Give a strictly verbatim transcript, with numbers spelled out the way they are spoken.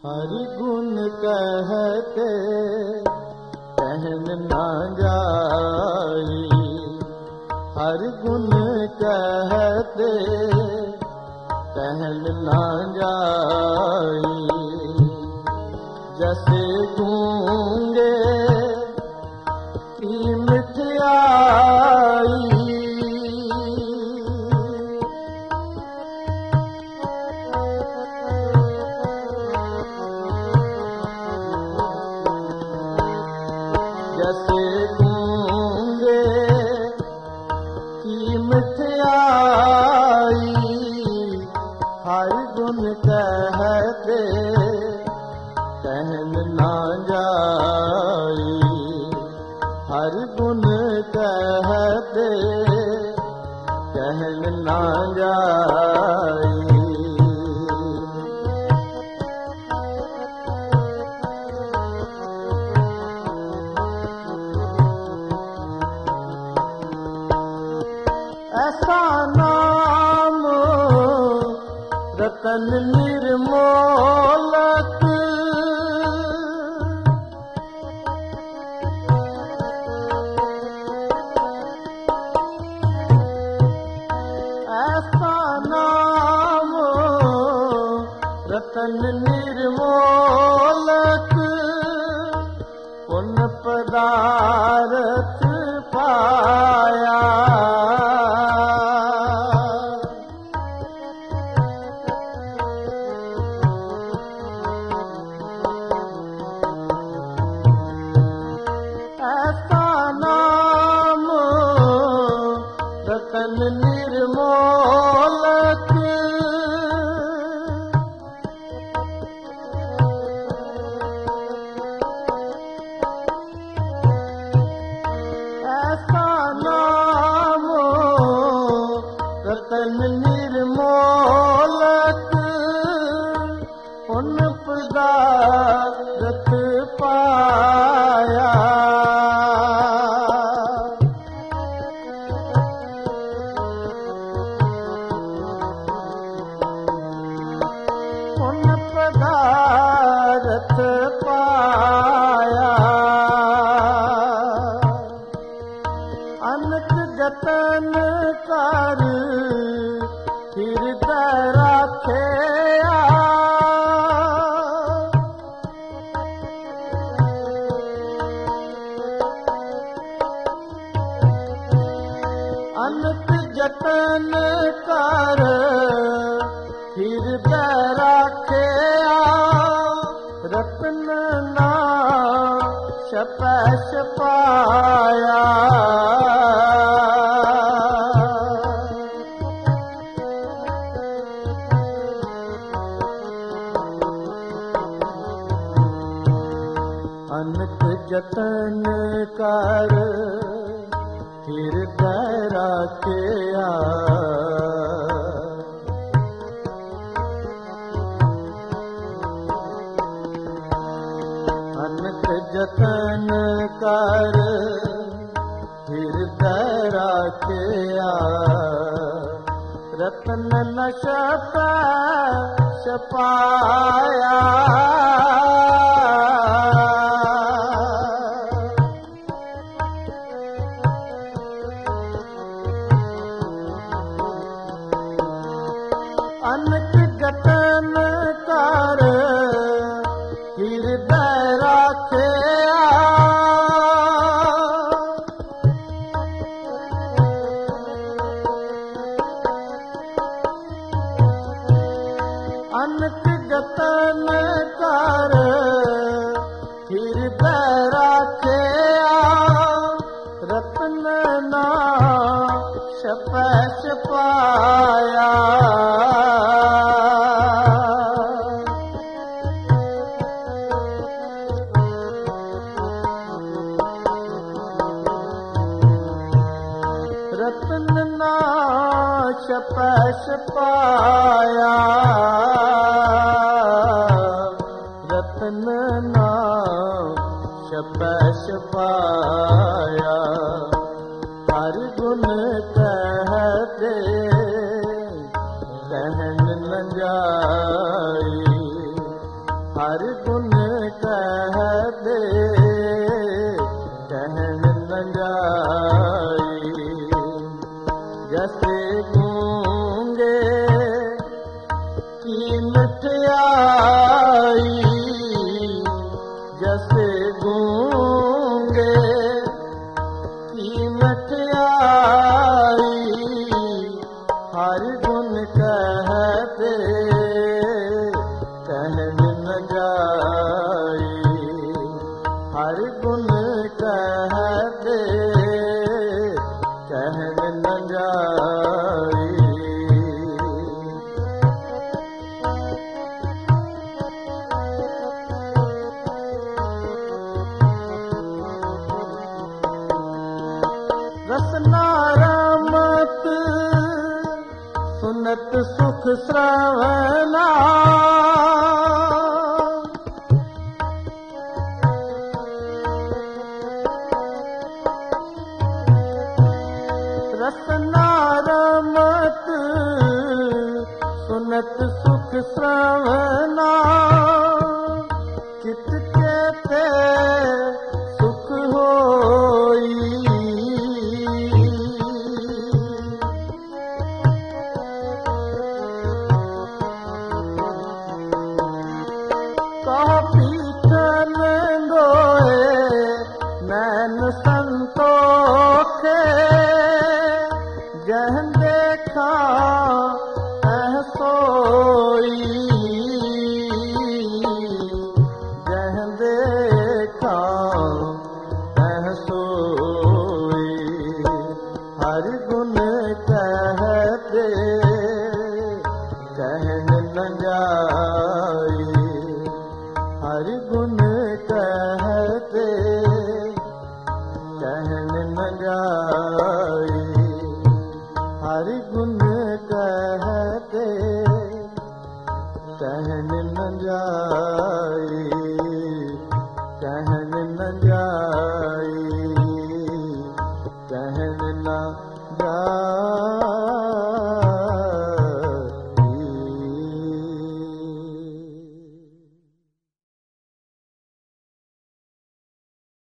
हरि गुण कहते कहन ना जाई, हरि गुण कहते कहन ना जाई। जैसे गूंगे की मिठाई, जैसे गूंगे की मिठाई, हरि गुण कहते कहन ना जाई, हरि गुण कहते कहन ना जाई। ऐसा नाम रतन निर्मोलक, ऐसा नाम रतन निर्मोलक, पुण्य पदार्थ पाया। ऐसा नाम रतन निर्मोलक, ऐसा नाम रतन निर्मोलक, पुण्य पदार्थ पाया। पुण्य पदार्थ पाया, अनक जतन कर हृदय राखेया। अनक जतन कर हृदय राखेया, रत्न ना छपै छपाया। अनक जतन कर हृदय राखेया, अनक जतन कर हृदय राखेया, रतन न छपै छपाया। अनक जतन कर हृदय राखेया, अनक जतन कर हृदय राखेया, रत्न ना छपै छपाया। रत्न ना छपै छपाया, रत्न ना छपै छपाया। हरि गुण कहते कहन न जाई, हर गुण कह दे कहन न जाई। जैसे गूंगे की मिठाई, जैसे गूंगे की मिठाई, हर गुण कहते कहन न जाई। हर गुण कहते कहन न जाई। रसना रमत सुनत सुख श्रवणा, रसना रमत सुनत सुख श्रवणा, कित कहते सुख होई। कहो